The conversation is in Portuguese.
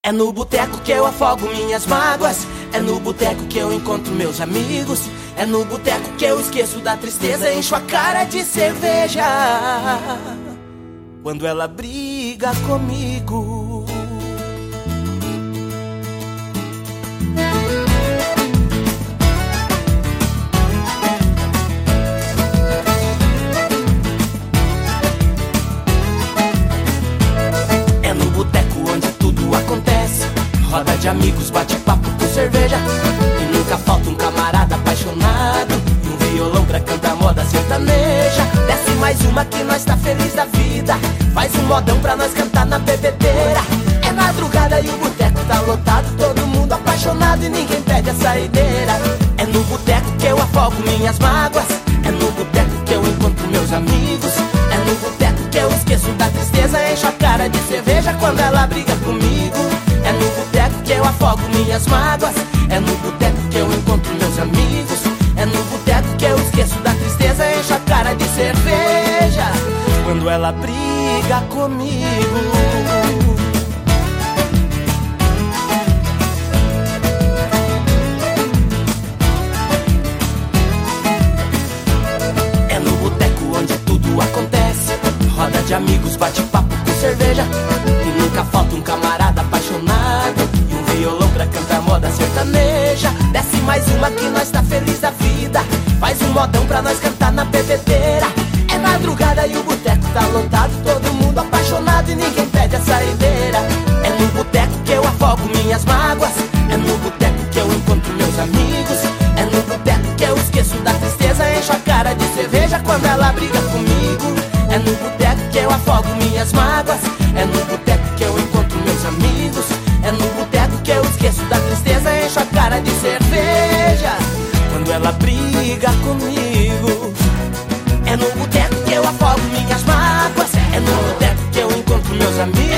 É no boteco que eu afogo minhas mágoas. É no boteco que eu encontro meus amigos. É no boteco que eu esqueço da tristeza e encho a cara de cerveja quando ela briga comigo. É no boteco onde tudo acontece. Roda de amigos, bate papo com cerveja. E nunca falta um camarada apaixonado e um violão pra cantar moda sertaneja. Desce mais uma que nós tá feliz da vida. Faz um modão pra nós cantar na bebedeira. É madrugada e o boteco tá lotado, todo mundo apaixonado e ninguém pede a saideira. É no boteco que eu afogo minhas mágoas. É no boteco que eu encontro meus amigos. É no boteco que eu esqueço da tristeza e encho a cara de cerveja quando ela briga comigo. É no boteco que eu afogo minhas mágoas. É no boteco que eu encontro meus amigos. É no boteco que eu esqueço da tristeza e encho a cara de cerveja quando ela briga comigo. É no boteco onde tudo acontece. Roda de amigos, bate papo com cerveja. E nunca falta um camarada apaixonado e um violão pra cantar moda sertaneja. Desce mais uma que nós tá feliz da vida. Faz um modão pra nós cantar na bebedeira. É madrugada e o boteco tá lotado, todo mundo apaixonado e ninguém pede a saideira. É no boteco que eu afogo minhas mágoas. É no boteco que eu encontro meus amigos. É no boteco que eu esqueço da tristeza e encho a cara de cerveja quando ela briga comigo. É no boteco que eu afogo minhas mágoas. É no boteco que eu encontro meus amigos. É no boteco que eu esqueço da tristeza e encho a cara de cerveja quando ela briga comigo. É no boteco que eu afogo minhas mágoas. É no boteco que eu encontro meus amigos.